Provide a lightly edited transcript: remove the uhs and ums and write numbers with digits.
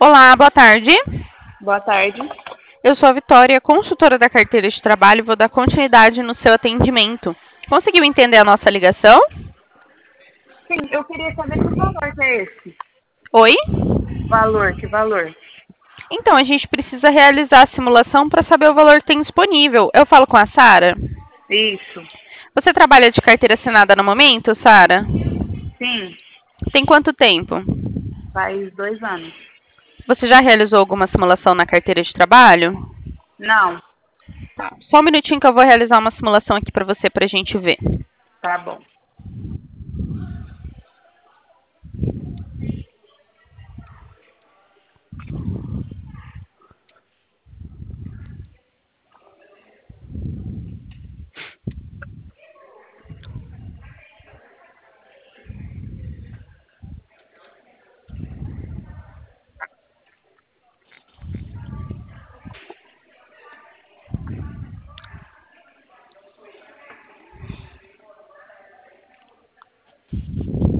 Olá, boa tarde. Boa tarde. Eu sou a Vitória, consultora da carteira de trabalho e vou dar continuidade no seu atendimento. Conseguiu entender a nossa ligação? Sim, eu queria saber que valor que é esse. Oi? Valor, que valor? Então, a gente precisa realizar a simulação para saber o valor que tem disponível. Eu falo com a Sara? Isso. Você trabalha de carteira assinada no momento, Sara? Sim, Tem quanto tempo? faz 2 anos. Você já realizou alguma simulação na carteira de trabalho? Não, Só um minutinho que eu vou realizar uma simulação aqui para você para a gente ver. tá bom.